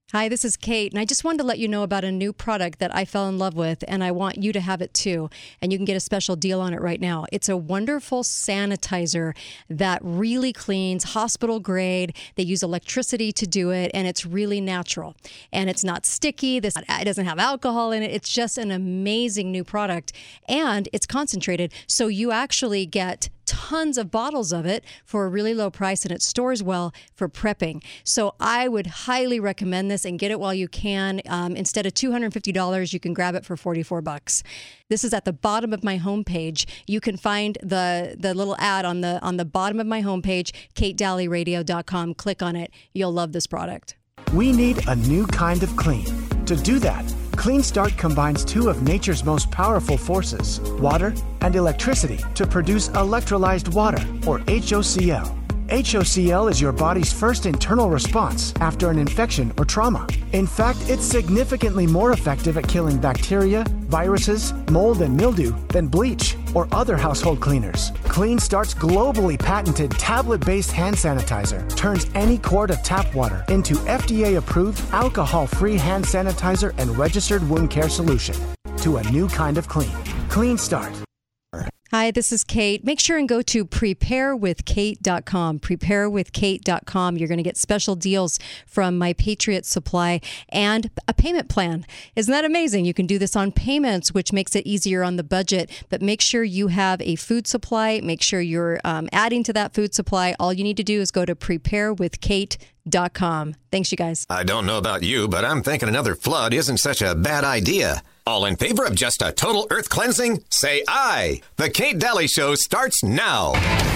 Hi, this is Kate, and I just wanted to let you know about a new product that I fell in love with, and I want you to have it too. And you can get a special deal on it right now. It's a wonderful sanitizer that really cleans, hospital grade. They use electricity to do it, and it's really natural. And it's not sticky. It doesn't have alcohol in it. It's just an amazing new product, and it's concentrated, so you actually get tons of bottles of it for a really low price, and it stores well for prepping. So I would highly recommend this and get it while you can. Instead of $250, you can grab it for $44. This is at the bottom of my homepage. You can find the little ad on the bottom of my homepage, katedalleyradio.com. Click on it. You'll love this product. We need a new kind of clean. To do that, Clean Start combines two of nature's most powerful forces, water and electricity, to produce electrolyzed water, or HOCl. HOCl is your body's first internal response after an infection or trauma. In fact, it's significantly more effective at killing bacteria, viruses, mold, and mildew than bleach or other household cleaners. Clean Start's globally patented tablet-based hand sanitizer turns any quart of tap water into FDA-approved, alcohol-free hand sanitizer and registered wound care solution to a new kind of clean. Clean Start. Hi, this is Kate. Make sure and go to preparewithkate.com. Preparewithkate.com. You're going to get special deals from My Patriot Supply and a payment plan. Isn't that amazing? You can do this on payments, which makes it easier on the budget. But make sure you have a food supply. Make sure you're adding to that food supply. All you need to do is go to preparewithkate.com. Thanks, you guys. I don't know about you, but I'm thinking another flood isn't such a bad idea. All in favor of just a total earth cleansing? Say aye. The Kate Daly Show starts now.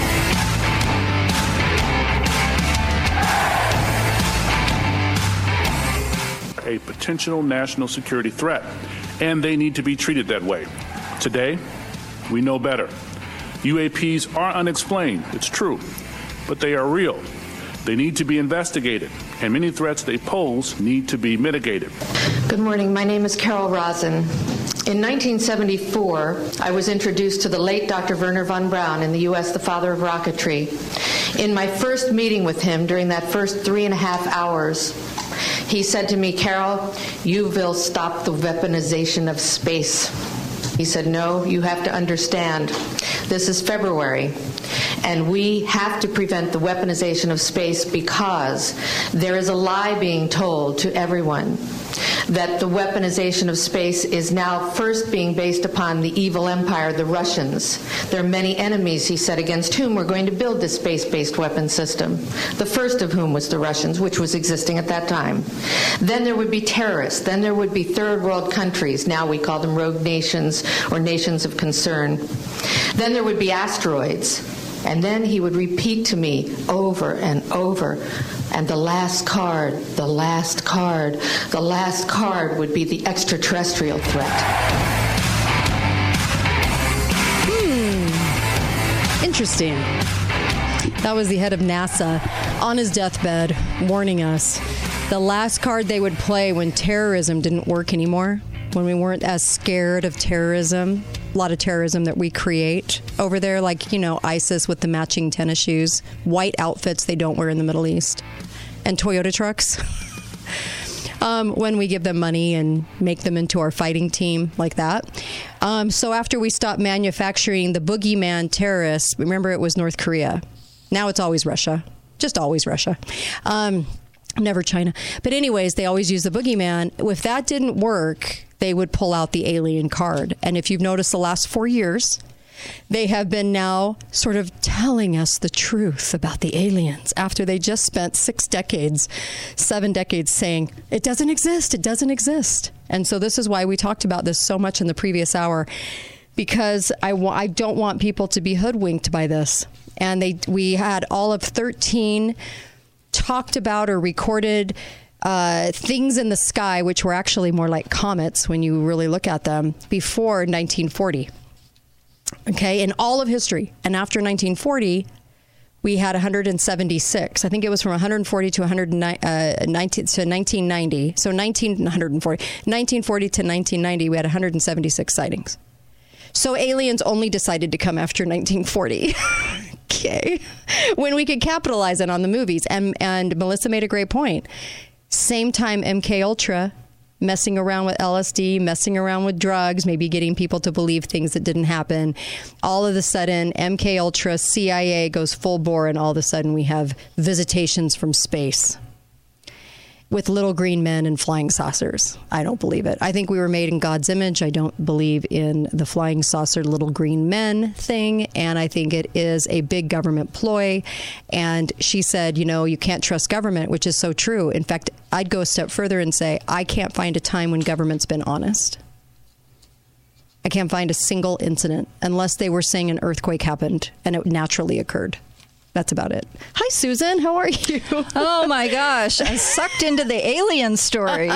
A potential national security threat, and they need to be treated that way. Today, we know better. UAPs are unexplained, it's true, but they are real. They need to be investigated, and many threats they pose need to be mitigated. Good morning. My name is Carol Rosen. In 1974, I was introduced to the late Dr. Wernher von Braun in the U.S., the father of rocketry. In my first meeting with him, during that first 3.5 hours, he said to me, Carol, you will stop the weaponization of space. He said, no, you have to understand. This is February, and we have to prevent the weaponization of space because there is a lie being told to everyone that the weaponization of space is now first being based upon the evil empire, the Russians. There are many enemies, he said, against whom we're going to build this space-based weapon system, the first of whom was the Russians, which was existing at that time. Then there would be terrorists. Then there would be third world countries. Now we call them rogue nations or nations of concern. Then there would be asteroids. And then he would repeat to me over and over, and the last card would be the extraterrestrial threat. Interesting. That was the head of NASA on his deathbed warning us. The last card they would play when terrorism didn't work anymore, when we weren't as scared of terrorism. A lot of terrorism that we create over there, like, ISIS with the matching tennis shoes, white outfits they don't wear in the Middle East, and Toyota trucks. When we give them money and make them into our fighting team like that. So after we stopped manufacturing the boogeyman terrorists, remember it was North Korea. Now it's always Russia. Just always Russia. Never China. But anyways, they always use the boogeyman. If that didn't work, they would pull out the alien card. And if you've noticed the last 4 years, they have been now sort of telling us the truth about the aliens after they just spent 7 decades saying, it doesn't exist, it doesn't exist. And so this is why we talked about this so much in the previous hour, because I don't want people to be hoodwinked by this. And we had all of 13 talked about or recorded things in the sky, which were actually more like comets when you really look at them, before 1940. Okay, in all of history. And after 1940, we had 176. I think it was from 140 to 1990. So 1940 to 1990, we had 176 sightings. So aliens only decided to come after 1940. Okay. When we could capitalize it on the movies. And Melissa made a great point. Same time, MK Ultra, messing around with LSD, messing around with drugs, maybe getting people to believe things that didn't happen. All of a sudden, MK Ultra, CIA goes full bore, and all of a sudden we have visitations from space with little green men and flying saucers. I don't believe it. I think we were made in God's image. I don't believe in the flying saucer little green men thing. And I think it is a big government ploy. And she said, you can't trust government, which is so true. In fact, I'd go a step further and say, I can't find a time when government's been honest. I can't find a single incident unless they were saying an earthquake happened and it naturally occurred. That's about it. Hi, Susan. How are you? Oh, my gosh. I sucked into the alien story.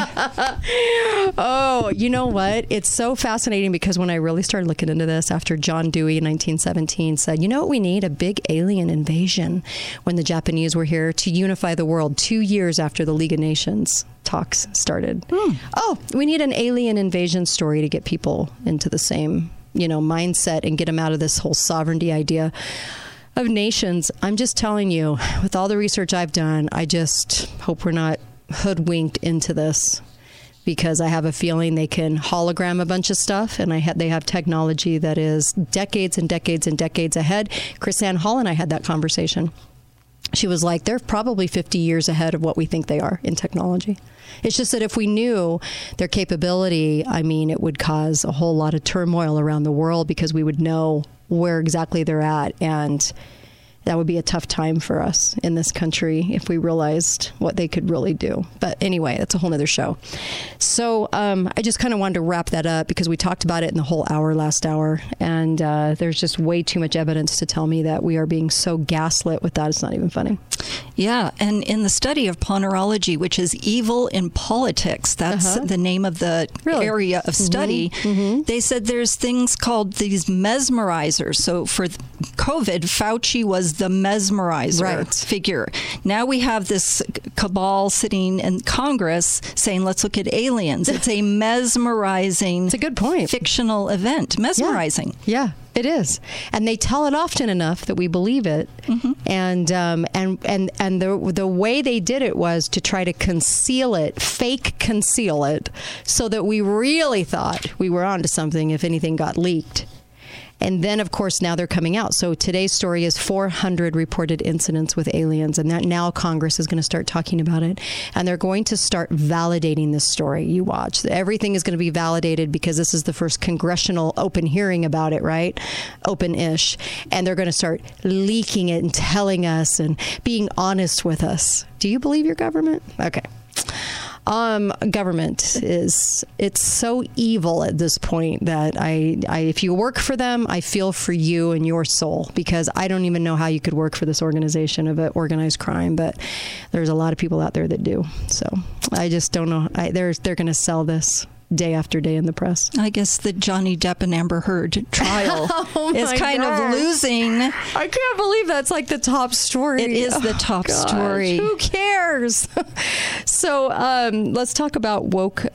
Oh, you know what? It's so fascinating because when I really started looking into this after John Dewey in 1917 said, you know what we need? A big alien invasion when the Japanese were here to unify the world 2 years after the League of Nations talks started. Oh, we need an alien invasion story to get people into the same, mindset and get them out of this whole sovereignty idea of nations. I'm just telling you, with all the research I've done, I just hope we're not hoodwinked into this, because I have a feeling they can hologram a bunch of stuff, and they have technology that is decades and decades and decades ahead. KrisAnne Hall and I had that conversation. She was like, they're probably 50 years ahead of what we think they are in technology. It's just that if we knew their capability, it would cause a whole lot of turmoil around the world, because we would know where exactly they're at. And that would be a tough time for us in this country if we realized what they could really do. But anyway, that's a whole nother show. So I just kind of wanted to wrap that up because we talked about it in the whole last hour. And there's just way too much evidence to tell me that we are being so gaslit with that. It's not even funny. Yeah. And in the study of Ponerology, which is evil in politics, that's the name of the area of study, they said there's things called these mesmerizers. So for COVID, Fauci was the mesmerizer figure. Now we have this cabal sitting in Congress saying, let's look at aliens. It's a mesmerizing, it's a good point, fictional event. Mesmerizing. Yeah, it is. And they tell it often enough that we believe it. And the way they did it was to try to conceal it, fake conceal it, so that we really thought we were onto something if anything got leaked. And then, of course, now they're coming out. So today's story is 400 reported incidents with aliens. And that now Congress is going to start talking about it. And they're going to start validating this story. You watch. Everything is going to be validated because this is the first congressional open hearing about it, right? Open-ish. And they're going to start leaking it and telling us and being honest with us. Do you believe your government? Okay. Government it's so evil at this point that I if you work for them, I feel for you and your soul, because I don't even know how you could work for this organization of organized crime, but there's a lot of people out there that do. So I just don't know. They're going to sell this day after day in the press. I guess the Johnny Depp and Amber Heard trial is kind of losing. I can't believe that's like the top story. It is the top story. Who cares? So let's talk about woke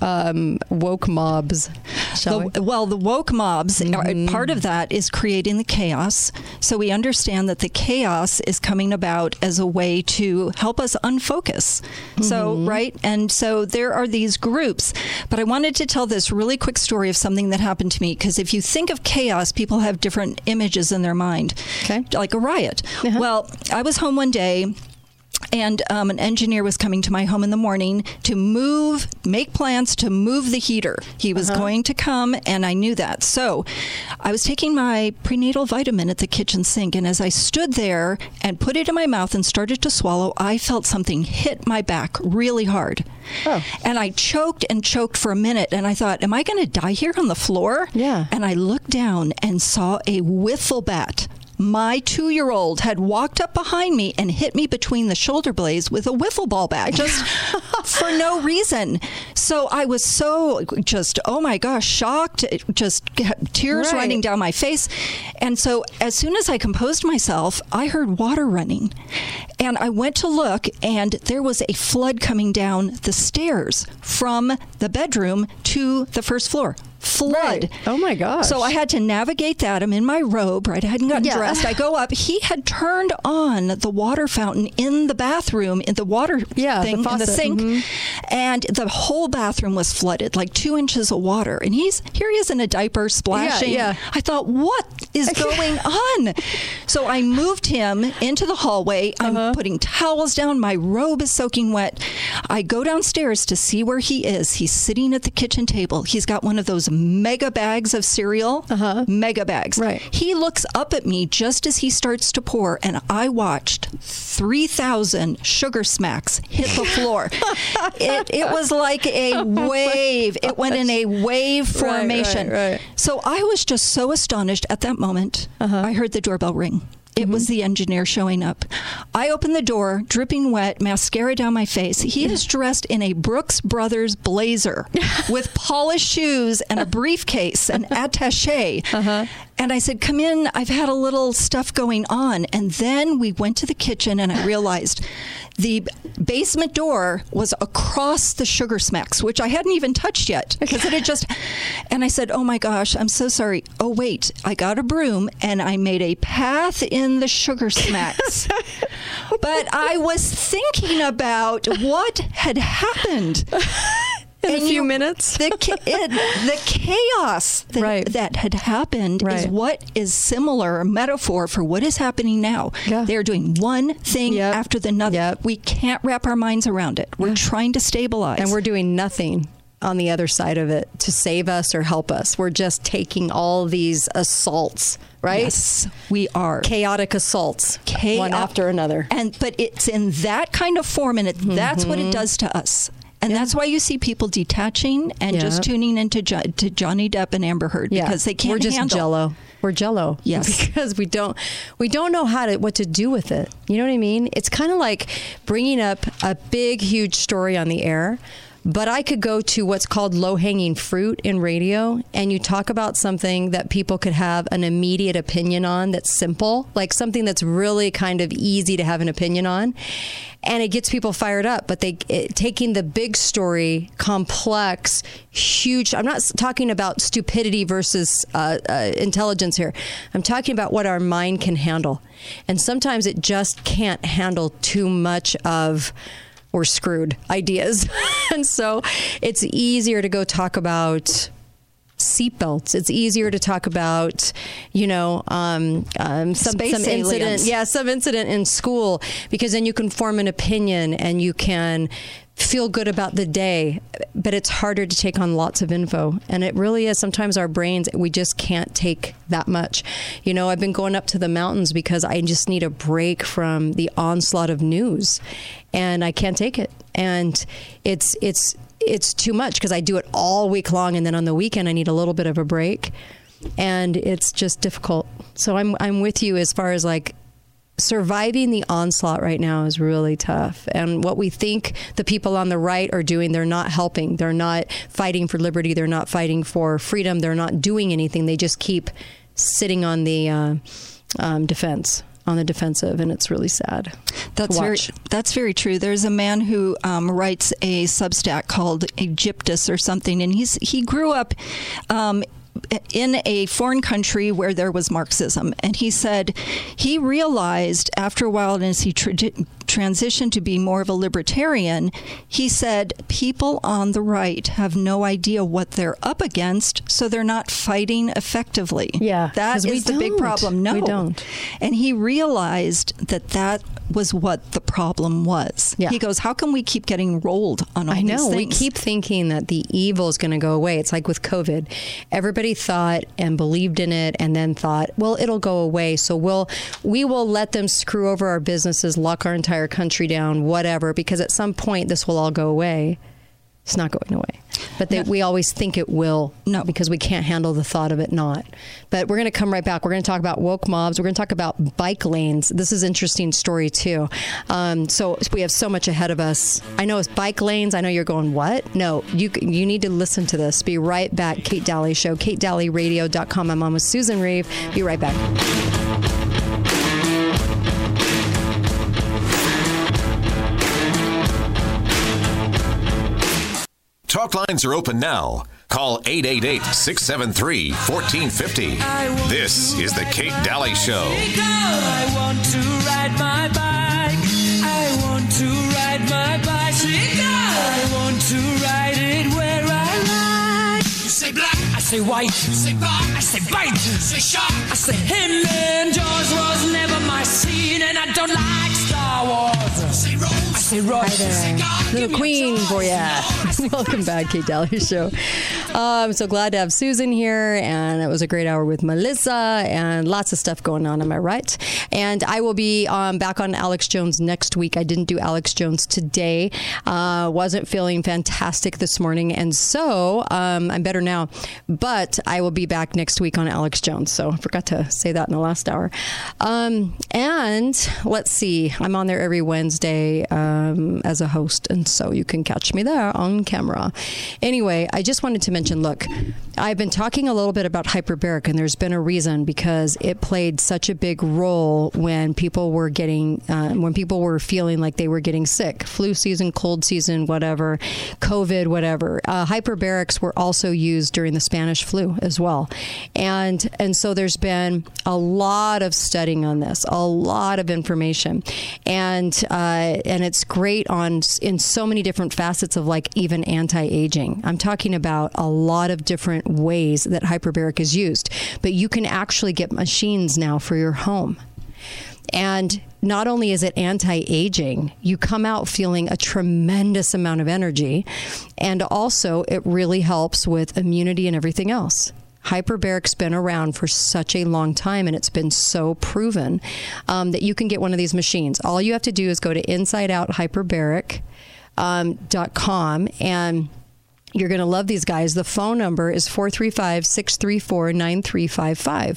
mobs, shall we? Well, the woke mobs, part of that is creating the chaos. So we understand that the chaos is coming about as a way to help us unfocus. So, right? And so there are these groups. But I wanted to tell this really quick story of something that happened to me, because if you think of chaos, people have different images in their mind, like a riot. Well, I was home one day, and an engineer was coming to my home in the morning to make plans to move the heater. He was going to come, and I knew that. So I was taking my prenatal vitamin at the kitchen sink, and as I stood there and put it in my mouth and started to swallow, I felt something hit my back really hard. And I choked and choked for a minute, and I thought, am I going to die here on the floor? Yeah. And I looked down and saw a wiffle bat. My 2-year-old had walked up behind me and hit me between the shoulder blades with a wiffle ball bat, just for no reason. So I was so just, oh my gosh, shocked, just tears running down my face. And so as soon as I composed myself, I heard water running. And I went to look, and there was a flood coming down the stairs from the bedroom to the first floor. flood. Right. Oh my gosh. So I had to navigate that. I'm in my robe, right? I hadn't gotten dressed. I go up. He had turned on the water fountain in the bathroom, in the water thing, in the sink. And the whole bathroom was flooded, like 2 inches of water. And here he is in a diaper splashing. I thought, what is going on? So I moved him into the hallway. I'm putting towels down. My robe is soaking wet. I go downstairs to see where he is. He's sitting at the kitchen table. He's got one of those mega bags of cereal. Mega bags. Right. He looks up at me just as he starts to pour, and I watched 3,000 Sugar Smacks hit the floor. It was like a wave. It went in a wave formation. Right. So I was just so astonished at that moment. I heard the doorbell ring. It was the engineer showing up. I opened the door, dripping wet, mascara down my face. He is dressed in a Brooks Brothers blazer with polished shoes and a briefcase, an attaché. And I said, come in. I've had a little stuff going on. And then we went to the kitchen, and I realized the basement door was across the Sugar Smacks, which I hadn't even touched yet because it had just. And I said, oh my gosh, I'm so sorry. Oh, wait, I got a broom and I made a path in the Sugar Smacks. But I was thinking about what had happened. In a few minutes? The chaos that had happened is what is similar metaphor for what is happening now. They're doing one thing after the other. We can't wrap our minds around it. We're trying to stabilize. And we're doing nothing on the other side of it to save us or help us. We're just taking all these assaults, right? Yes, we are. Chaotic assaults, one after another. But it's in that kind of form, and that's what it does to us. And that's why you see people detaching and just tuning into to Johnny Depp and Amber Heard because they can't handle. We're just jello. We're jello. Yes. Because we don't know what to do with it. You know what I mean? It's kind of like bringing up a big, huge story on the air. But I could go to what's called low-hanging fruit in radio, and you talk about something that people could have an immediate opinion on that's simple, like something that's really kind of easy to have an opinion on, and it gets people fired up. But taking the big story, complex, huge, I'm not talking about stupidity versus intelligence here. I'm talking about what our mind can handle. And sometimes it just can't handle too much of we're screwed ideas. And so it's easier to go talk about seatbelts. It's easier to talk about, some incident. Yeah, some incident in school, because then you can form an opinion and you can feel good about the day. But it's harder to take on lots of info. And it really is. Sometimes our brains, we just can't take that much. I've been going up to the mountains because I just need a break from the onslaught of news. And I can't take it. And it's too much because I do it all week long, and then on the weekend I need a little bit of a break, and it's just difficult. So I'm with you as far as like surviving the onslaught right now is really tough. And what we think the people on the right are doing, they're not helping. They're not fighting for liberty. They're not fighting for freedom. They're not doing anything. They just keep sitting on the on the defensive, and it's really sad. That's very true. There's a man who writes a Substack called Egyptus or something, and he grew up in a foreign country where there was Marxism, and he said he realized after a while, and as he transitioned to be more of a libertarian, he said people on the right have no idea what they're up against, so they're not fighting effectively. Yeah, that is the big problem. No, we don't. And he realized that was what the problem was. Yeah. He goes, how can we keep getting rolled on all these things? We keep thinking that the evil is going to go away. It's like with COVID. Everybody thought and believed in it and then thought, well, it'll go away. So we will let them screw over our businesses, lock our entire country down, whatever, because at some point this will all go away. It's not going away. But we always think it will, because we can't handle the thought of it not. But we're going to come right back. We're going to talk about woke mobs. We're going to talk about bike lanes. This is an interesting story, too. So we have so much ahead of us. I know it's bike lanes. I know you're going, what? No, you need to listen to this. Be right back. Kate Daly Show, KateDalyRadio.com. I'm on with Susan Reeve. Be right back. Talk lines are open now. Call 888-673-1450. This is The Kate Daly Show. I want to ride my bike. I want to ride my bicycle. I want to ride it where I like. You say black, I say white. You say bar, I say bite. You say shark, I say him. And Jaws was never my scene, and I don't like Star Wars. You say Rose, I say Rose. Hi there. Little Queen for ya. Welcome back, Kate Daly Show. I'm so glad to have Susan here, and it was a great hour with Melissa, and lots of stuff going on, am I right? And I will be back on Alex Jones next week. I didn't do Alex Jones today. Wasn't feeling fantastic this morning, and so I'm better now. But I will be back next week on Alex Jones, so I forgot to say that in the last hour. And let's see, I'm on there every Wednesday as a host, and so you can catch me there on camera. Anyway, I just wanted to mention, look, I've been talking a little bit about hyperbaric, and there's been a reason, because it played such a big role when people were getting, when people were feeling like they were getting sick, flu season, cold season, whatever, COVID, whatever. Hyperbarics were also used during the Spanish flu as well. And so there's been a lot of studying on this, a lot of information, and it's great in so many different facets of, like, even anti-aging. I'm talking about a lot of different ways that hyperbaric is used, but you can actually get machines now for your home. And not only is it anti-aging, you come out feeling a tremendous amount of energy, and also it really helps with immunity and everything else. Hyperbaric's been around for such a long time, and it's been so proven that you can get one of these machines. All you have to do is go to InsideOutHyperbaric.com, and you're going to love these guys. The phone number is 435-634-9355.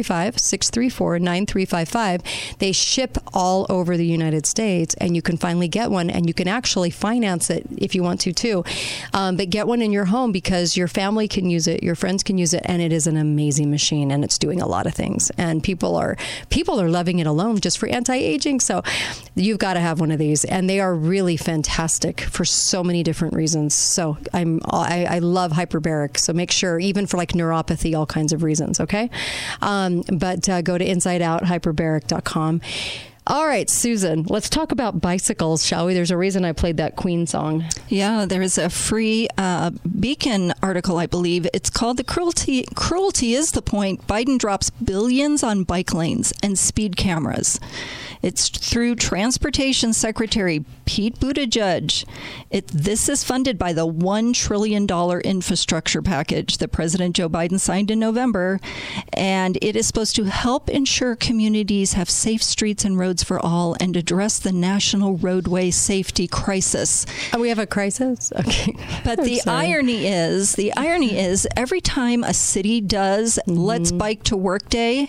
435-634-9355. They ship all over the United States, and you can finally get one, and you can actually finance it if you want to too. But get one in your home, because your family can use it, your friends can use it, and it is an amazing machine, and it's doing a lot of things. And people are loving it alone just for anti-aging. So you've got to have one of these, and they are really fantastic for so many different reasons. So I love hyperbaric, so make sure, even for like neuropathy, all kinds of reasons, okay? But go to InsideOutHyperbaric.com. All right, Susan, let's talk about bicycles, shall we? There's a reason I played that Queen song. Yeah, there's a free Beacon article, I believe. It's called "The Cruelty is the Point. Biden Drops Billions on Bike Lanes and Speed Cameras." It's through Transportation Secretary Pete Buttigieg. This is funded by the $1 trillion infrastructure package that President Joe Biden signed in November. And it is supposed to help ensure communities have safe streets and roads for all and address the national roadway safety crisis. Oh, we have a crisis? Okay. But the irony is every time a city does Let's Bike to Work Day,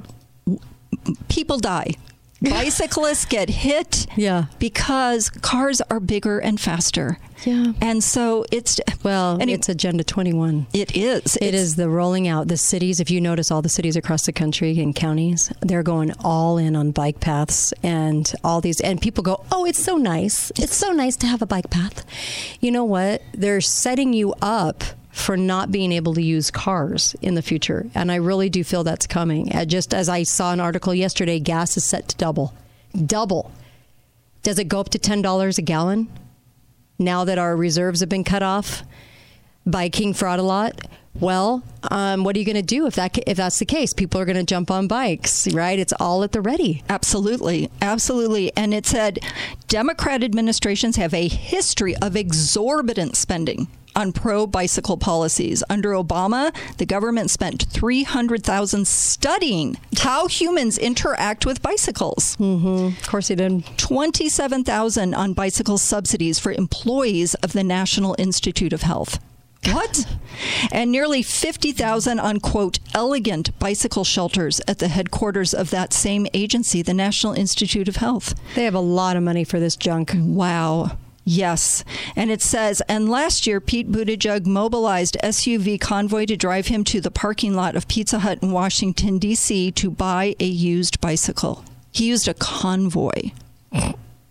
people die. Bicyclists get hit because cars are bigger and faster. Yeah. And so it's Agenda 21. It is. It is the rolling out. The cities, if you notice, all the cities across the country and counties, they're going all in on bike paths and all these. And people go, oh, it's so nice. It's so nice to have a bike path. You know what? They're setting you up for not being able to use cars in the future. And I really do feel that's coming. Just as I saw an article yesterday, gas is set to double. Double. Does it go up to $10 a gallon now that our reserves have been cut off by King Fraud-A-Lot? Well, what are you going to do if that's the case? People are going to jump on bikes, right? It's all at the ready. Absolutely. Absolutely. And it said Democrat administrations have a history of exorbitant spending on pro-bicycle policies. Under Obama, the government spent $300,000 studying how humans interact with bicycles. Mm-hmm. Of course he did. $27,000 on bicycle subsidies for employees of the National Institute of Health. What? And nearly $50,000 on, quote, elegant bicycle shelters at the headquarters of that same agency, the National Institute of Health. They have a lot of money for this junk. Wow. Yes. And it says, and last year, Pete Buttigieg mobilized SUV convoy to drive him to the parking lot of Pizza Hut in Washington, D.C. to buy a used bicycle. He used a convoy.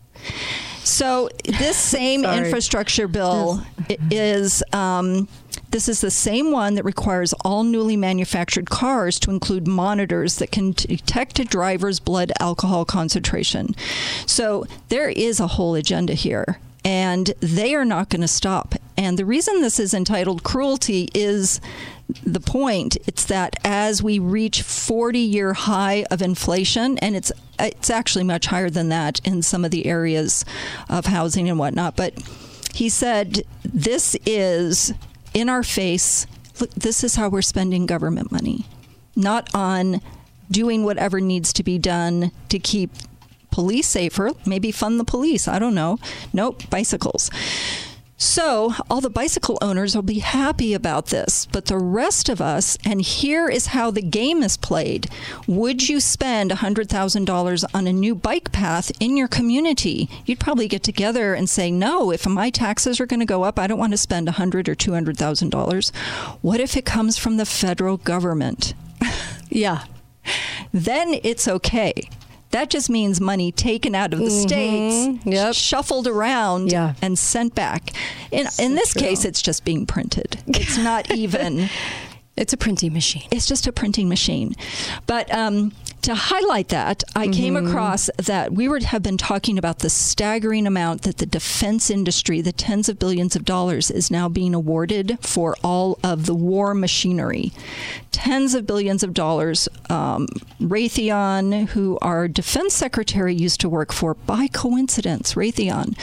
So this same infrastructure bill is This is the same one that requires all newly manufactured cars to include monitors that can detect a driver's blood alcohol concentration. So there is a whole agenda here, and they are not going to stop. And the reason this is entitled Cruelty is the point. It's that as we reach 40-year high of inflation, and it's actually much higher than that in some of the areas of housing and whatnot, but he said, this is in our face. Look, this is how we're spending government money, not on doing whatever needs to be done to keep police safer, maybe fund the police. I don't know. Nope, bicycles. So all the bicycle owners will be happy about this, but the rest of us, and here is how the game is played. Would you spend $100,000 on a new bike path in your community? You'd probably get together and say, no, if my taxes are going to go up, I don't want to spend $100,000 or $200,000. What if it comes from the federal government? Yeah. Then it's okay. That just means money taken out of the states, shuffled around, and sent back. In this case, it's just being printed. It's not even... It's a printing machine. It's just a printing machine. But to highlight that, I came across that we have been talking about the staggering amount that the defense industry, the tens of billions of dollars, is now being awarded for all of the war machinery. Tens of billions of dollars. Raytheon, who our defense secretary used to work for, by coincidence, Raytheon.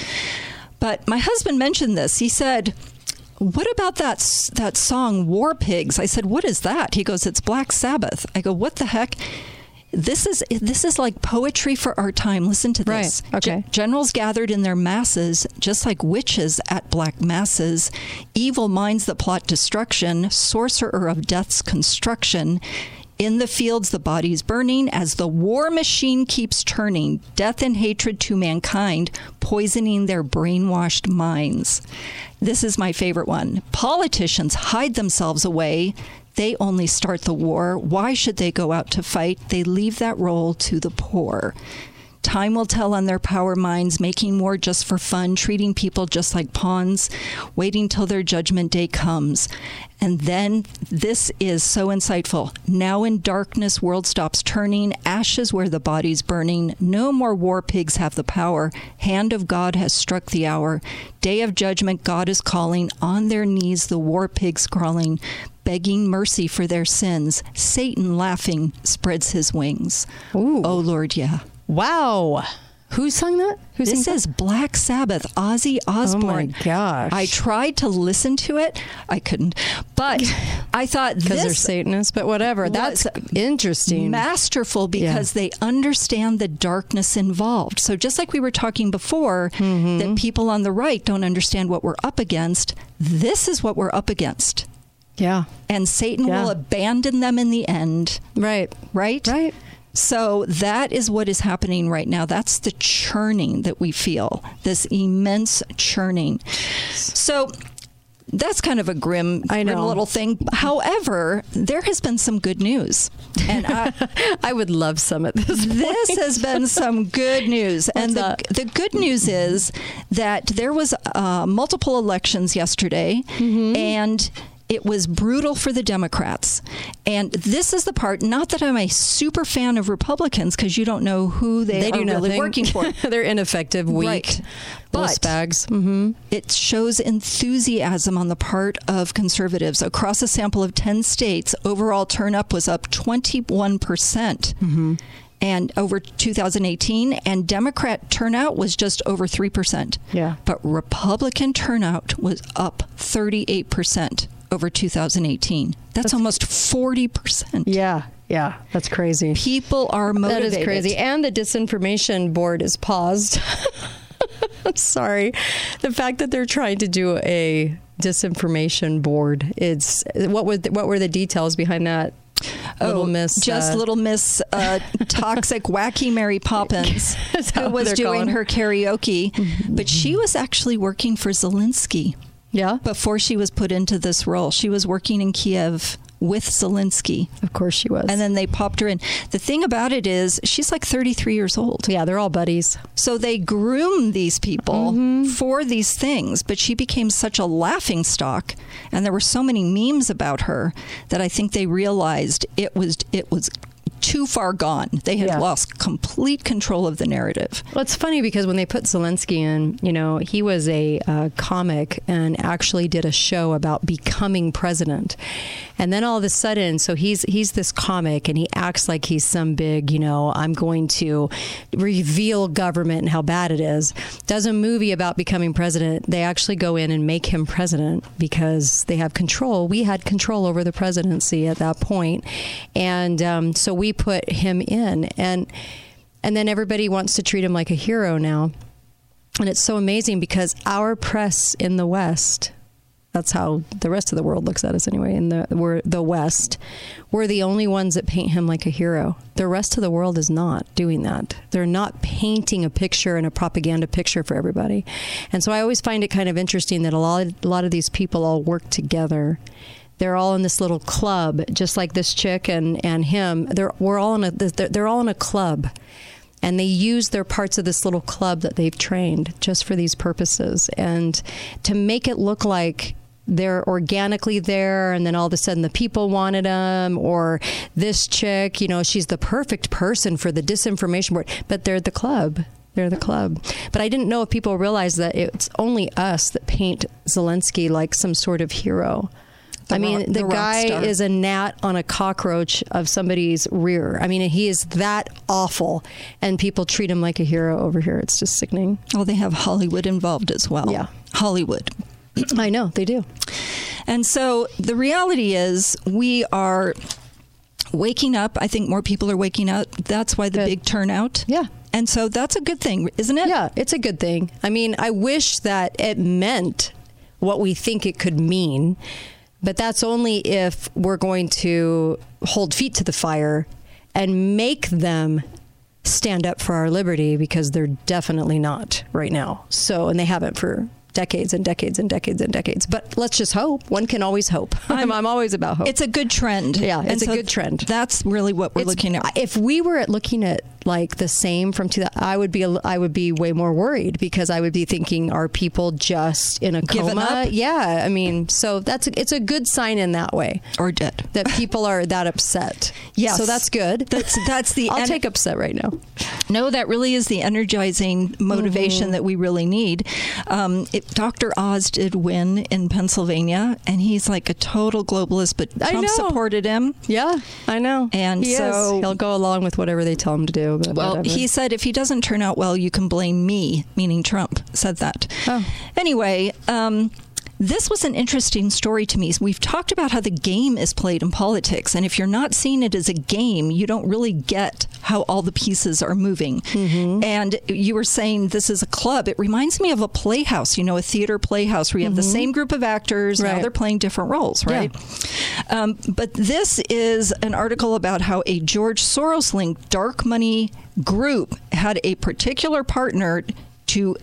But my husband mentioned this. He said, what about that song, War Pigs? I said, what is that? He goes, it's Black Sabbath. I go, what the heck? This is like poetry for our time. Listen to this. Right. Okay. Generals gathered in their masses, just like witches at black masses, evil minds that plot destruction, sorcerer of death's construction. In the fields, the bodies burning as the war machine keeps turning, death and hatred to mankind, poisoning their brainwashed minds. This is my favorite one. Politicians hide themselves away. They only start the war. Why should they go out to fight? They leave that role to the poor. Time will tell on their power minds, making war just for fun, treating people just like pawns, waiting till their judgment day comes. And then this is so insightful. Now in darkness, world stops turning, ashes where the body's burning. No more war pigs have the power. Hand of God has struck the hour. Day of judgment, God is calling. On their knees, the war pigs crawling, begging mercy for their sins. Satan, laughing, spreads his wings. Ooh. Oh, Lord, yeah. Wow. Who sung that? This is Black Sabbath, Ozzy Osbourne. Oh, my gosh. I tried to listen to it. I couldn't. But I thought this... Because they're Satanists, but whatever. That's interesting. Masterful because they understand the darkness involved. So just like we were talking before, that people on the right don't understand what we're up against, this is what we're up against. Yeah. And Satan will abandon them in the end. Right. Right? Right. So that is what is happening right now. That's the churning that we feel, this immense churning. So that's kind of a grim little thing. However, there has been some good news. And I would love some at this point. This has been some good news. And the good news is that there was multiple elections yesterday, and it was brutal for the Democrats. And this is the part, not that I'm a super fan of Republicans, because you don't know who they are really working for. They're ineffective, weak, right. But bags. It shows enthusiasm on the part of conservatives. Across a sample of 10 states, overall turnout was up 21%. And over 2018, and Democrat turnout was just over 3%. Yeah. But Republican turnout was up 38% over 2018. That's almost 40%. Yeah. Yeah, that's crazy. People are motivated. That is crazy. And the disinformation board is paused. I'm sorry. The fact that they're trying to do a disinformation board, what were the details behind that? Little Miss Toxic Wacky Mary Poppins, who was doing her karaoke, but she was actually working for Zelensky. Yeah. Before she was put into this role, she was working in Kiev with Zelensky. Of course she was. And then they popped her in. The thing about it is she's like 33 years old. Yeah, they're all buddies. So they groom these people for these things, but she became such a laughingstock, and there were so many memes about her that I think they realized it was too far gone. They had lost complete control of the narrative. Well, it's funny because when they put Zelensky in, he was a comic and actually did a show about becoming president. And then all of a sudden, so he's this comic and he acts like he's some big, I'm going to reveal government and how bad it is. Does a movie about becoming president. They actually go in and make him president because they have control. We had control over the presidency at that point. And so we put him in, and then everybody wants to treat him like a hero now. And it's so amazing because our press in the West, that's how the rest of the world looks at us anyway, we're the West, we're the only ones that paint him like a hero. The rest of the world is not doing that. They're not painting a picture and a propaganda picture for everybody. And so I always find it kind of interesting that a lot of these people all work together. They're all in this little club, just like this chick and him. They're all in a club, and they use their parts of this little club that they've trained just for these purposes, and to make it look like they're organically there, and then all of a sudden the people wanted them, or this chick, she's the perfect person for the disinformation board, but they're the club. They're the club. But I didn't know if people realize that it's only us that paint Zelensky like some sort of hero. The guy is a gnat on a cockroach of somebody's rear. He is that awful, and people treat him like a hero over here. It's just sickening. Oh, they have Hollywood involved as well. Yeah. Hollywood. I know, they do. And so the reality is we are waking up. I think more people are waking up. That's why the big turnout. Yeah. And so that's a good thing, isn't it? Yeah, it's a good thing. I wish that it meant what we think it could mean. But that's only if we're going to hold feet to the fire and make them stand up for our liberty, because they're definitely not right now. So, and they haven't for decades and decades and decades and decades. But let's just hope. One can always hope. I'm always about hope. It's a good trend. Yeah, it's a good trend. That's really what we're looking at. If we were looking at like the same from 2000, I would be way more worried, because I would be thinking, are people just in a Given coma? up? Yeah, so it's a good sign in that way. Or dead. That people are that upset. Yes. So that's good. That's the I'll take upset right now. No, that really is the energizing motivation that we really need. Dr. Oz did win in Pennsylvania, and he's like a total globalist, but Trump supported him. Yeah, I know. And he'll go along with whatever they tell him to do. But well, whatever. He said if he doesn't turn out well, you can blame me, meaning Trump said that. Oh. Anyway, this was an interesting story to me. We've talked about how the game is played in politics, and if you're not seeing it as a game, you don't really get how all the pieces are moving. Mm-hmm. And you were saying this is a club. It reminds me of a playhouse, a theater playhouse where you have the same group of actors. Right. Now they're playing different roles, right? Yeah. But this is an article about how a George Soros-linked dark money group had a particular partner to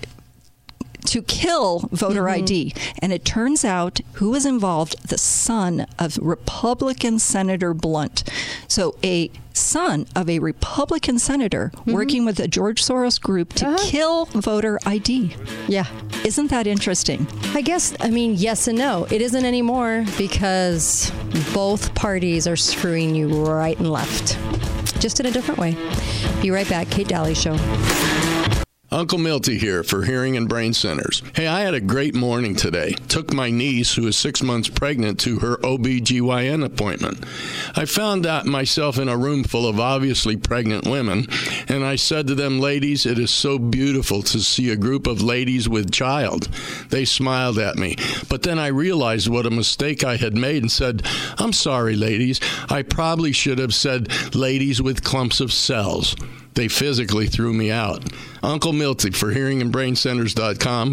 kill voter ID. And it turns out who was involved? The son of Republican Senator Blunt. So a son of a Republican senator working with a George Soros group to kill voter ID. Yeah. Isn't that interesting? I guess, yes and no. It isn't anymore, because both parties are screwing you right and left. Just in a different way. Be right back. Kate Daly Show. Uncle Milty here for Hearing and Brain Centers. Hey, I had a great morning today. Took my niece, who is 6 months pregnant, to her OBGYN appointment. I found out myself in a room full of obviously pregnant women, and I said to them, ladies, it is so beautiful to see a group of ladies with child. They smiled at me, but then I realized what a mistake I had made and said, I'm sorry, ladies. I probably should have said ladies with clumps of cells. They physically threw me out. Uncle Milty for hearingandbraincenters.com,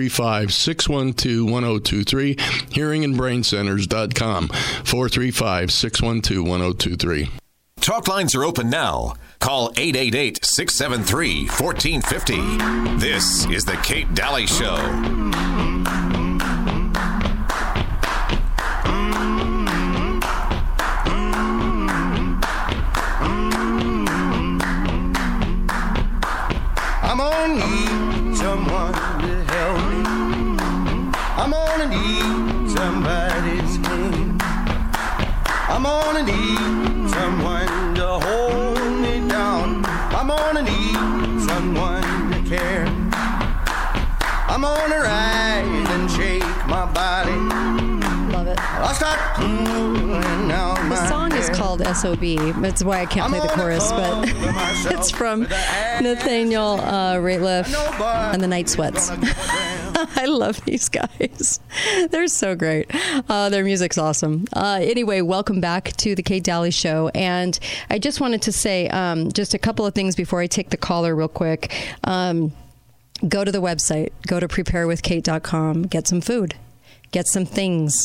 435-612-1023, hearingandbraincenters.com, 435-612-1023. Talk lines are open now. Call 888-673-1450. This is the Kate Daly Show. somebody's king. I'm gonna need someone to hold me down. I'm gonna need someone to care. I'm gonna rise and shake my body. Love it. I'll start pulling out my The song is hair. called S.O.B. That's why I can't play the chorus, but it's from Nathaniel Rateliff and the Night Sweats. I love these guys. They're so great. Their music's awesome. Anyway, welcome back to the Kate Daly Show. And I just wanted to say just a couple of things before I take the caller real quick. Go to the website. Go to preparewithkate.com. Get some food. Get some things.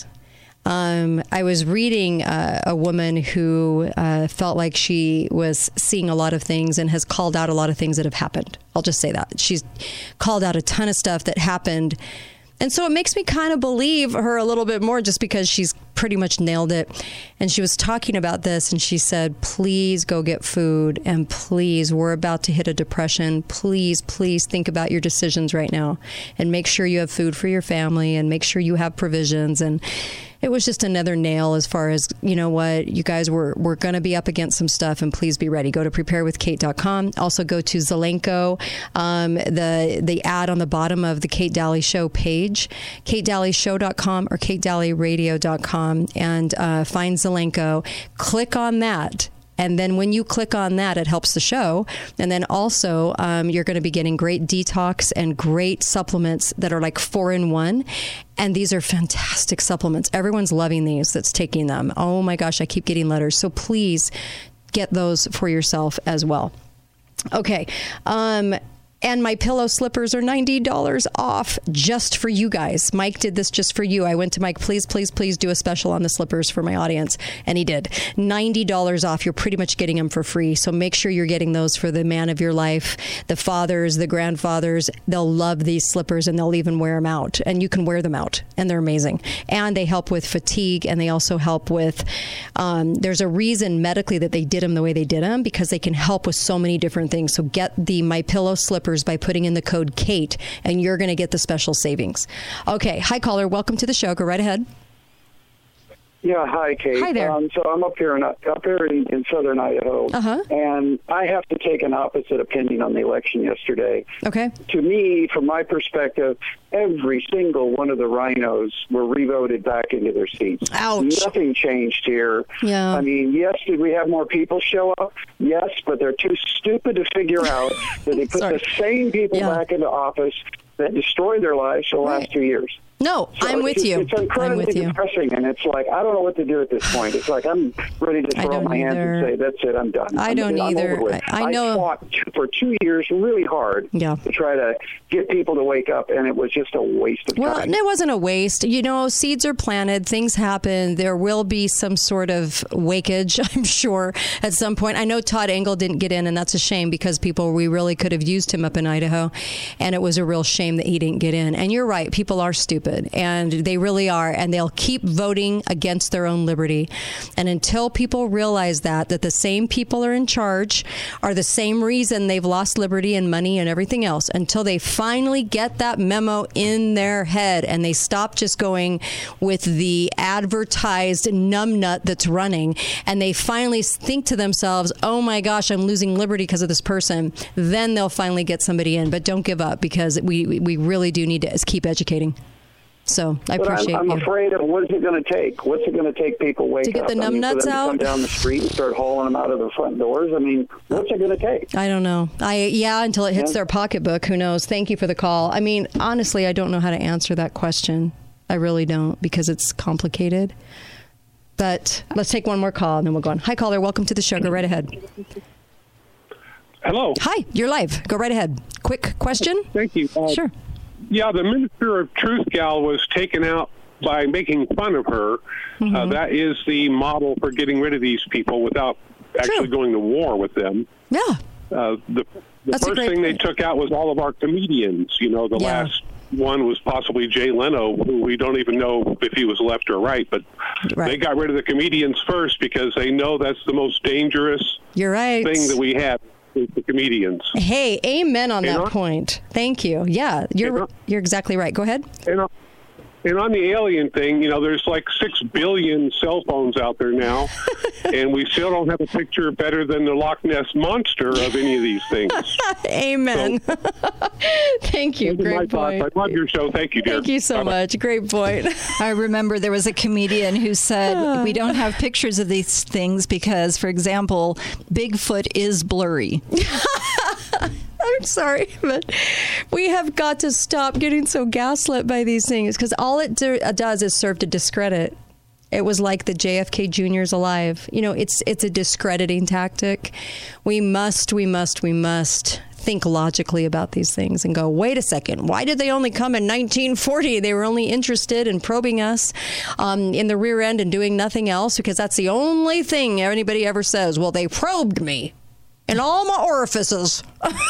I was reading a woman who felt like she was seeing a lot of things and has called out a lot of things that have happened. I'll just say that. She's called out a ton of stuff that happened. And so it makes me kind of believe her a little bit more just because she's pretty much nailed it. And she was talking about this and she said, please go get food. And please, we're about to hit a depression. Please, please think about your decisions right now and make sure you have food for your family and make sure you have provisions. And it was just another nail as far as, you know what, you guys we're going to be up against some stuff and please be ready. Go to preparewithkate.com. Also go to Zelenko, the ad on the bottom of the Kate Daly Show page, katedalyshow.com or katedallyradio.com and find Zelenko. Click on that. And then when you click on that, it helps the show. And then also, you're going to be getting great detox and great supplements that are like 4-in-1. And these are fantastic supplements. Everyone's loving these that's taking them. Oh my gosh, I keep getting letters. So please get those for yourself as well. Okay. And my pillow slippers are $90 off just for you guys. Mike did this just for you. I went to Mike, please, please, please do a special on the slippers for my audience. And he did. $90 off. You're pretty much getting them for free. So make sure you're getting those for the man of your life, the fathers, the grandfathers. They'll love these slippers and they'll even wear them out. And you can wear them out. And they're amazing. And they help with fatigue. And they also help with, there's a reason medically that they did them the way they did them because they can help with so many different things. So get the My Pillow slippers by putting in the code KATE, and you're going to get the special savings. Okay. Hi, caller. Welcome to the show. Go right ahead. Yeah, hi, Kate. Hi there. So I'm up here in southern Idaho, and I have to take an opposite opinion on the election yesterday. Okay. To me, from my perspective, every single one of the rhinos were revoted back into their seats. Ouch. Nothing changed here. Yeah. I mean, yes, did we have more people show up? Yes, but they're too stupid to figure out that they put the same people back into office that destroyed their lives for the last 2 years. No, So I'm with you. It's incredibly I'm with you. depressing, and it's like, I don't know what to do at this point. It's like, I'm ready to throw up my hands and say, that's it, I'm done. I don't either. I know. I fought for 2 years really hard to try to get people to wake up, and it was just a waste of time. Well, it wasn't a waste. You know, seeds are planted, things happen. There will be some sort of wakeage, I'm sure, at some point. I know Todd Engel didn't get in, and that's a shame because we really could have used him up in Idaho, and it was a real shame that he didn't get in. And you're right, people are stupid. And they really are. And they'll keep voting against their own liberty. And until people realize that the same people are in charge are the same reason they've lost liberty and money and everything else, until they finally get that memo in their head and they stop just going with the advertised numbnut that's running, and they finally think to themselves, oh my gosh, I'm losing liberty because of this person, then they'll finally get somebody in. But don't give up, because we really do need to keep educating. So I appreciate I'm you. afraid of what is it going to take? What's it going to take people wake to get up? the numbnuts for them out? To come down the street and start hauling them out of the front doors? I mean, what's it going to take? I don't know. Until it hits their pocketbook, who knows? Thank you for the call. I mean, honestly, I don't know how to answer that question. I really don't, because it's complicated. But let's take one more call and then we'll go on. Hi, caller. Welcome to the show. Go right ahead. Hello. Hi. You're live. Go right ahead. Quick question. Thank you. Sure. Yeah, the Minister of Truth gal was taken out by making fun of her. That is the model for getting rid of these people without actually going to war with them. Yeah. The first thing they took out was all of our comedians. You know, the last one was possibly Jay Leno, who we don't even know if he was left or right. But they got rid of the comedians first because they know that's the most dangerous thing that we have. The comedians. Hey, amen on that point. Thank you. Yeah, you're exactly right. Go ahead. And on the alien thing, there's like 6 billion cell phones out there now, and we still don't have a picture better than the Loch Ness Monster of any of these things. Amen. So, thank you. Great point. I love your show. Thank you, dear. Thank you so much. Great point. I remember there was a comedian who said, we don't have pictures of these things because, for example, Bigfoot is blurry. I'm sorry, but we have got to stop getting so gaslit by these things, because all it does is serve to discredit. It was like the JFK Jr.'s alive. It's a discrediting tactic. We must think logically about these things and go, wait a second, why did they only come in 1940? They were only interested in probing us in the rear end and doing nothing else, because that's the only thing anybody ever says. Well, they probed me in all my orifices.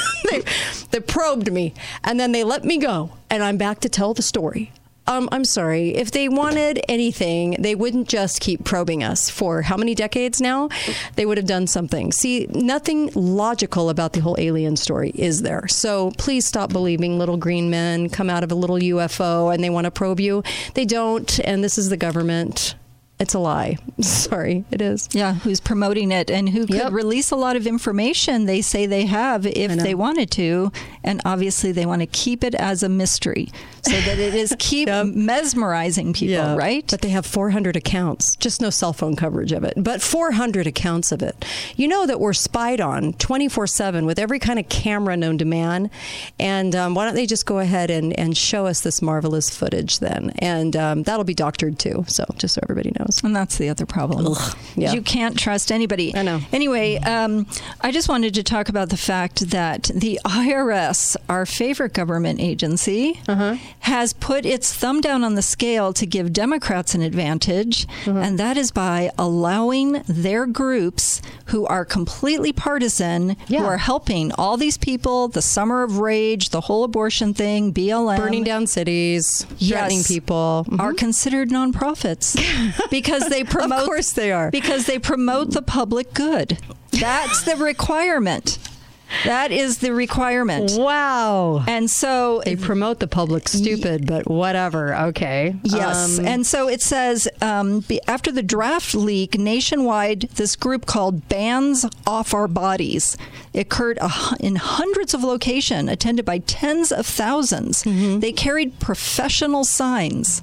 They probed me, and then they let me go, and I'm back to tell the story. I'm sorry. If they wanted anything, they wouldn't just keep probing us for how many decades now? They would have done something. See, nothing logical about the whole alien story is there. So please stop believing little green men come out of a little UFO and they want to probe you. They don't, and this is the government. It's a lie. Sorry, it is. Yeah, who's promoting it and who could release a lot of information they say they have if they wanted to. And obviously they want to keep it as a mystery so that it is mesmerizing people, right? But they have 400 accounts, just no cell phone coverage of it, but 400 accounts of it. You know that we're spied on 24/7 with every kind of camera known to man. And why don't they just go ahead and show us this marvelous footage then? And that'll be doctored too. So just so everybody knows. And that's the other problem. You can't trust anybody. I know. Anyway, I just wanted to talk about the fact that the IRS, our favorite government agency, has put its thumb down on the scale to give Democrats an advantage, and that is by allowing their groups who are completely partisan, who are helping all these people, the Summer of Rage, the whole abortion thing, BLM. Burning down cities, threatening people. Are considered nonprofits. Because they promote, of course they are. Because they promote the public good. That's the requirement. That is the requirement. Wow. And so they promote the public stupid, but whatever. Okay. Yes. And so it says after the draft leak nationwide, this group called Bands Off Our Bodies occurred in hundreds of locations, attended by tens of thousands. They carried professional signs.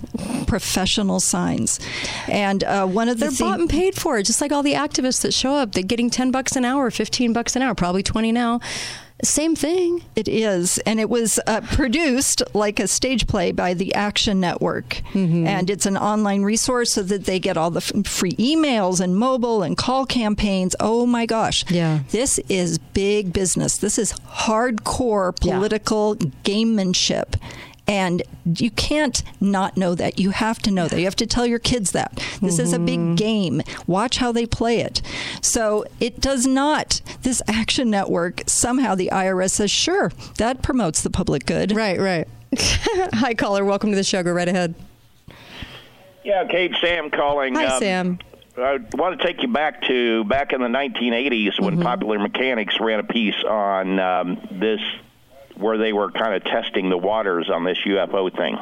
And one of the they're bought and paid for, just like all the activists that show up. They're getting $10 an hour, $15 an hour, probably 20 now. Same thing. It is. And it was produced like a stage play by the Action Network. And it's an online resource so that they get all the free emails and mobile and call campaigns. Oh, my gosh. Yeah. This is big business. This is hardcore political gamemanship. And you can't not know that. You have to know that. You have to tell your kids that. This is a big game. Watch how they play it. So it does not, this Action Network, somehow the IRS says, sure, that promotes the public good. Right. Hi, caller. Welcome to the show. Go right ahead. Yeah, Kate, Sam calling. Hi, Sam. I want to take you back in the 1980s when Popular Mechanics ran a piece on this, where they were kind of testing the waters on this UFO thing.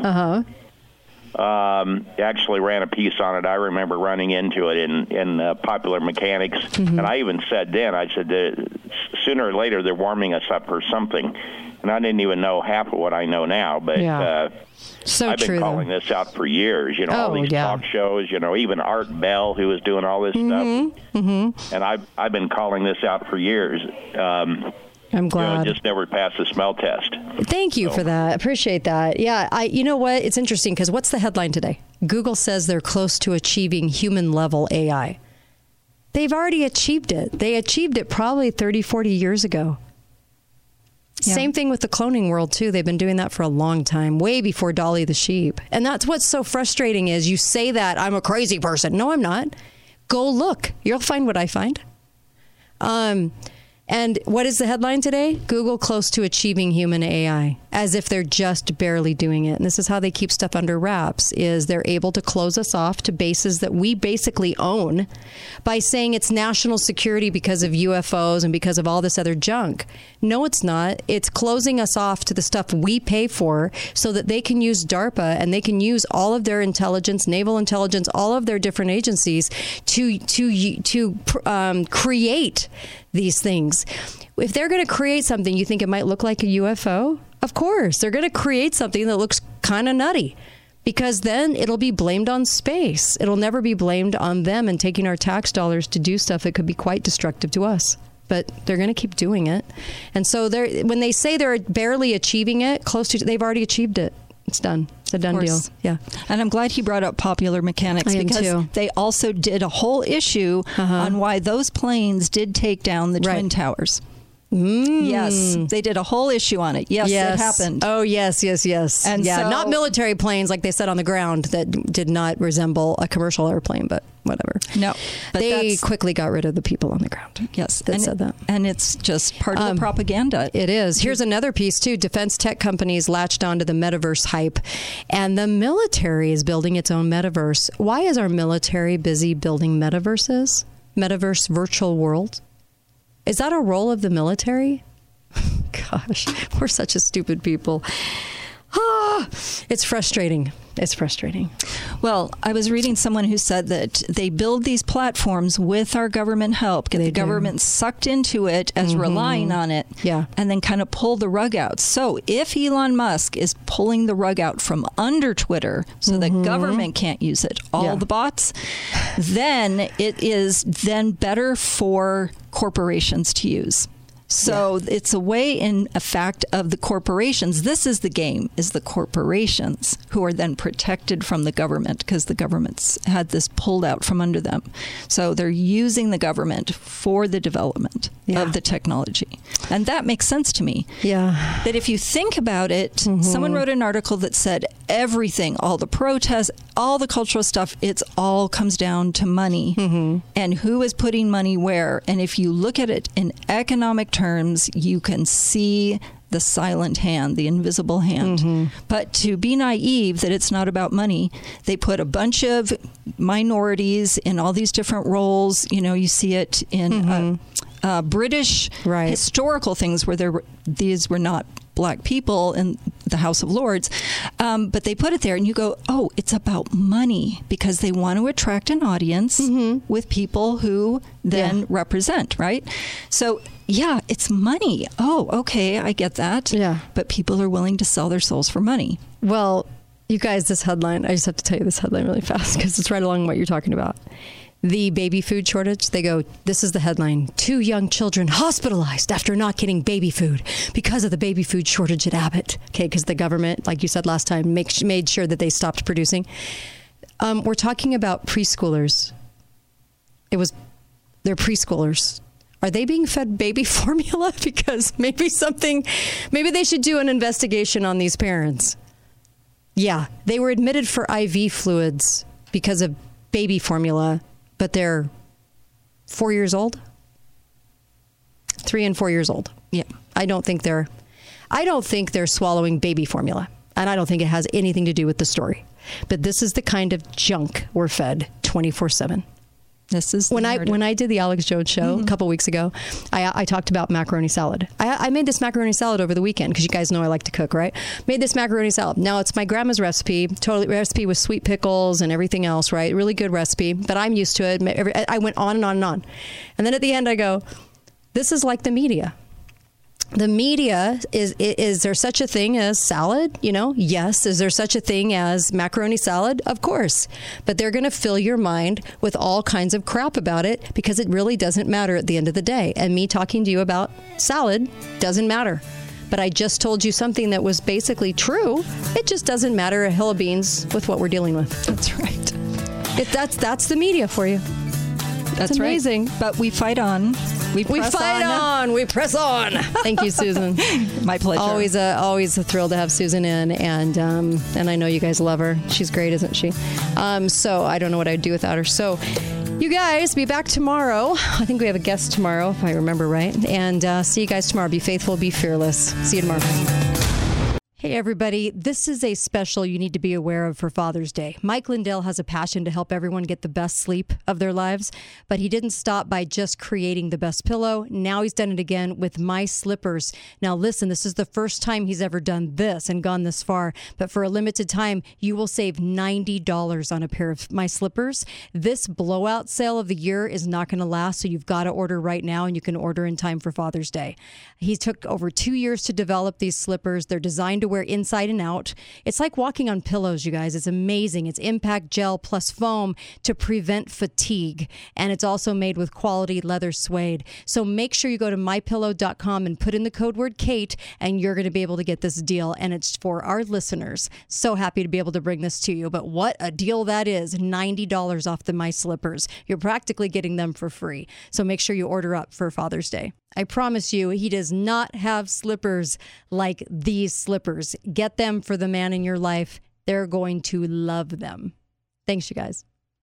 Actually ran a piece on it. I remember running into it in Popular Mechanics. And I even said then, I said, sooner or later they're warming us up for something. And I didn't even know half of what I know now. But I've been calling this out for years. All these talk shows, even Art Bell, who was doing all this stuff. And I've been calling this out for years. I'm glad. Just never passed the smell test. Thank you for that. Appreciate that. Yeah, you know what? It's interesting because what's the headline today? Google says they're close to achieving human-level AI. They've already achieved it. They achieved it probably 30, 40 years ago. Yeah. Same thing with the cloning world, too. They've been doing that for a long time, way before Dolly the sheep. And that's what's so frustrating is you say that I'm a crazy person. No, I'm not. Go look. You'll find what I find. And what is the headline today? Google close to achieving human AI. as if they're just barely doing it. And this is how they keep stuff under wraps, is they're able to close us off to bases that we basically own by saying it's national security because of UFOs and because of all this other junk. No, it's not. It's closing us off to the stuff we pay for so that they can use DARPA and they can use all of their intelligence, naval intelligence, all of their different agencies to create these things. If they're going to create something you think it might look like a UFO, of course, they're going to create something that looks kind of nutty, because then it'll be blamed on space. It'll never be blamed on them and taking our tax dollars to do stuff that could be quite destructive to us. But they're going to keep doing it. And so when they say they're barely achieving it, they've already achieved it. It's done. It's a done deal. Yeah. And I'm glad he brought up Popular Mechanics, because they also did a whole issue on why those planes did take down the Twin Towers. Yes, they did a whole issue on it. Yes, it happened. Oh, yes. And not military planes like they said on the ground that did not resemble a commercial airplane, but whatever. No, but they quickly got rid of the people on the ground. Yes, that said that. And it's just part of the propaganda. It is. Here's another piece too. Defense tech companies latched onto the metaverse hype, and the military is building its own metaverse. Why is our military busy building metaverses? Metaverse virtual world? Is that a role of the military? Gosh, we're such a stupid people. It's frustrating. It's frustrating. Well, I was reading someone who said that they build these platforms with our government help, get the government sucked into it as relying on it, and then kind of pull the rug out. So if Elon Musk is pulling the rug out from under Twitter so the government can't use it, all the bots, then it is then better for corporations to use. So it's a way, in effect, of the corporations. This is the game, is the corporations who are then protected from the government because the government's had this pulled out from under them. So they're using the government for the development of the technology. And that makes sense to me. Yeah. That if you think about it, someone wrote an article that said everything, all the protests, all the cultural stuff, it's all comes down to money and who is putting money where. And if you look at it in economic terms, you can see the silent hand, the invisible hand. But to be naive that it's not about money, they put a bunch of minorities in all these different roles. You know, you see it in British historical things where these were not black people in the House of Lords, but they put it there and you go, oh, it's about money because they want to attract an audience with people who then represent, right? So yeah, it's money. Oh, okay, I get that. Yeah. But people are willing to sell their souls for money. Well, you guys, this headline, I just have to tell you this headline really fast because it's right along what you're talking about. The baby food shortage, they go, this is the headline, 2 young children hospitalized after not getting baby food because of the baby food shortage at Abbott. Okay, because the government, like you said last time, made sure that they stopped producing. We're talking about preschoolers. They're preschoolers. Are they being fed baby formula? Because maybe they should do an investigation on these parents. Yeah, they were admitted for IV fluids because of baby formula, but they're 4 years old, 3 and 4 years old. Yeah, I don't think they're swallowing baby formula, and I don't think it has anything to do with the story. But this is the kind of junk we're fed 24/7. This is when I did the Alex Jones show a couple weeks ago, I talked about macaroni salad. I made this macaroni salad over the weekend because you guys know I like to cook, right? Made this macaroni salad. Now it's my grandma's recipe, recipe with sweet pickles and everything else, right? Really good recipe, but I'm used to it. I went on and on and on. And then at the end I go, this is like the media. The media, is there such a thing as salad? You know, yes. Is there such a thing as macaroni salad? Of course. But they're going to fill your mind with all kinds of crap about it because it really doesn't matter at the end of the day. And me talking to you about salad doesn't matter. But I just told you something that was basically true. It just doesn't matter a hill of beans with what we're dealing with. That's right. That's the media for you. That's amazing. Right. But we fight on. We fight on. We press on. Thank you, Susan. My pleasure. Always a thrill to have Susan in, and I know you guys love her. She's great, isn't she? So I don't know what I'd do without her. So you guys be back tomorrow. I think we have a guest tomorrow, if I remember right. And see you guys tomorrow. Be faithful, be fearless. See you tomorrow. Hey, everybody. This is a special you need to be aware of for Father's Day. Mike Lindell has a passion to help everyone get the best sleep of their lives, but he didn't stop by just creating the best pillow. Now he's done it again with My Slippers. Now, listen, this is the first time he's ever done this and gone this far, but for a limited time, you will save $90 on a pair of My Slippers. This blowout sale of the year is not going to last, so you've got to order right now, and you can order in time for Father's Day. He took over 2 years to develop these slippers. They're designed to wear inside and out. It's like walking on pillows, you guys. It's amazing. It's impact gel plus foam to prevent fatigue. And it's also made with quality leather suede. So make sure you go to mypillow.com and put in the code word Kate, and you're going to be able to get this deal. And it's for our listeners. So happy to be able to bring this to you. But what a deal that is. $90 off the My Slippers. You're practically getting them for free. So make sure you order up for Father's Day. I promise you, he does not have slippers like these slippers. Get them for the man in your life. They're going to love them. Thanks, you guys.